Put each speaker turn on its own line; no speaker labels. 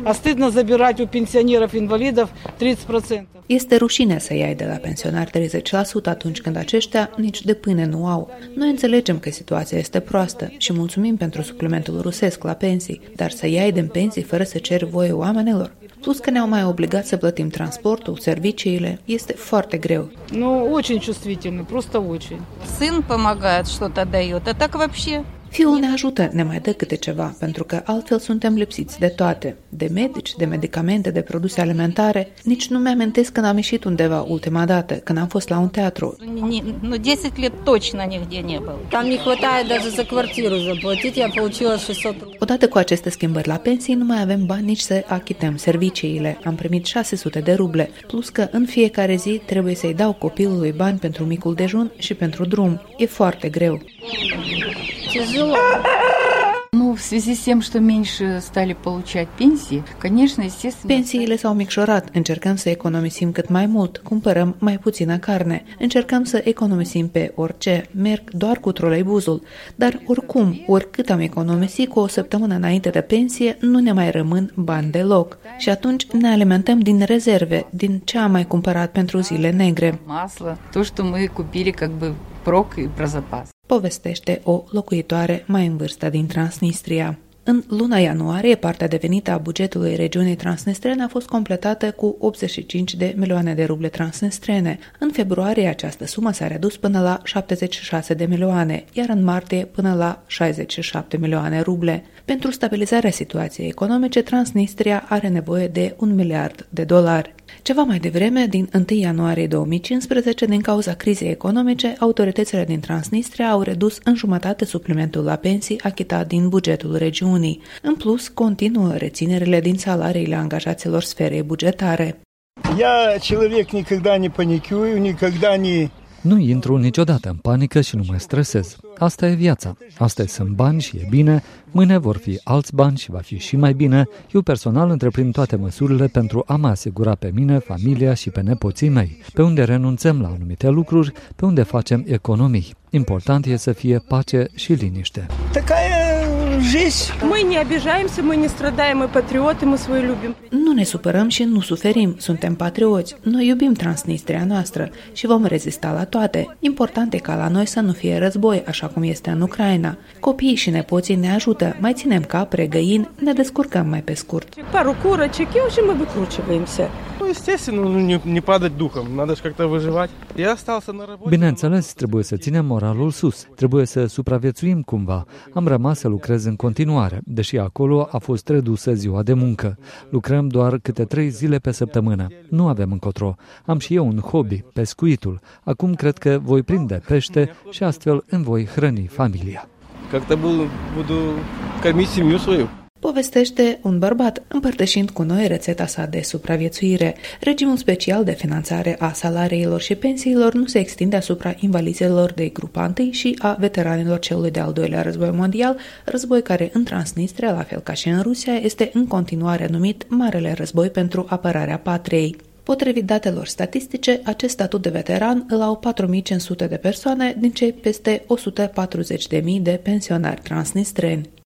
А стыдно забирать у пенсионеров-инвалидов 30%.
Este rușine să iei de la pensionari 30% atunci când aceștia nici de pâine nu au. Noi înțelegem că situația este proastă și mulțumim pentru suplimentul rusesc la pensii, dar să iei din pensii fără să ceri voie oamenilor? Plus că ne-au mai obligat să plătim transportul, serviciile, este foarte greu.
Ну, очень чувствительно, просто очень.
Сын помогает, что-то дает, а так вообще...
Fiul ne ajută, ne mai dă câte ceva, pentru că altfel suntem lipsiți de toate. De medici, de medicamente, de produse alimentare. Nici nu mi-amintesc când am ieșit undeva ultima dată, când am fost la un teatru.
Ну, 10 лет точно нигде не был.
Там не хватает даже за квартиру заплатить, я получила 600 рублей.
Odată cu aceste schimbări la pensii, nu mai avem bani nici să achităm serviciile. Am primit 600 de ruble, plus că în fiecare zi trebuie să-i dau copilului bani pentru micul dejun și pentru drum. E foarte greu.
Ну, в связи с тем, что меньше стали получать пенсии, конечно, естественно...
Pensiile s-au micșorat, încercăm să economisim cât mai mult, cumpărăm mai puțină carne, încercăm să economisim pe orice, merg doar cu troleibuzul, dar oricum, oricât am economisit cu o săptămână înainte de pensie, nu ne mai rămân bani deloc. Și atunci ne alimentăm din rezerve, din ce am mai cumpărat pentru zile negre.
Масло, то, что мы купили как бы прок и про запас.
Povestește o locuitoare mai în vârstă din Transnistria. În luna ianuarie, partea devenită a bugetului regiunii transnistrene a fost completată cu 85 de milioane de ruble transnistrene. În februarie, această sumă s-a redus până la 76 de milioane, iar în martie până la 67 milioane ruble. Pentru stabilizarea situației economice, Transnistria are nevoie de $1 miliard. Ceva mai devreme, din 1 ianuarie 2015, din cauza crizei economice, autoritățile din Transnistria au redus în jumătate suplimentul la pensii achitat din bugetul regiunii. În plus, continuă reținerile din salariile angajaților sferei bugetare.
Я человек никогда не паникую, никогда не...
Nu intru niciodată în panică și nu mă stresez. Asta e viața. Asta sunt bani și e bine. Mâine vor fi alți bani și va fi și mai bine. Eu personal întreprind toate măsurile pentru a mă asigura pe mine, familia și pe nepoții mei. Pe unde renunțăm la anumite lucruri, pe unde facem economii. Important e să fie pace și liniște.
Мы не обижаемся, мы не страдаем, мы патриоты, мы свою любим.
Nu ne supărăm și nu suferim, suntem patrioți. Noi iubim Transnistria noastră și vom rezista la toate. Important e ca la noi să nu fie război, așa cum este în Ucraina. Copiii și nepoții ne ajută, mai ținem capre, găini, ne descurcăm mai pe scurt.
Пару курочек, и уже мы выкручиваемся.
Ну, естественно, не падать духом, надо же как-то выживать. Я остался на работе.
Bineînțeles, trebuie să ținem moralul sus, trebuie să supraviețuim cumva. Am rămas să lucrez în continuare, deși acolo a fost redusă ziua de muncă. Lucrăm doar câte 3 zile pe săptămână. Nu avem încotro. Am și eu un hobby, pescuitul. Acum cred că voi prinde pește și astfel îmi voi hrăni familia.
Как-то буду кормить семью свою.
Povestește un bărbat, împărtășind cu noi rețeta sa de supraviețuire. Regimul special de finanțare a salariilor și pensiilor nu se extinde asupra invalizilor de grupa 1 și a veteranilor celui de-al doilea război mondial, război care în Transnistria, la fel ca și în Rusia, este în continuare numit Marele Război pentru apărarea patriei. Potrivit datelor statistice, acest statut de veteran îl au 4500 de persoane din cei peste 140.000 de pensionari transnistreni.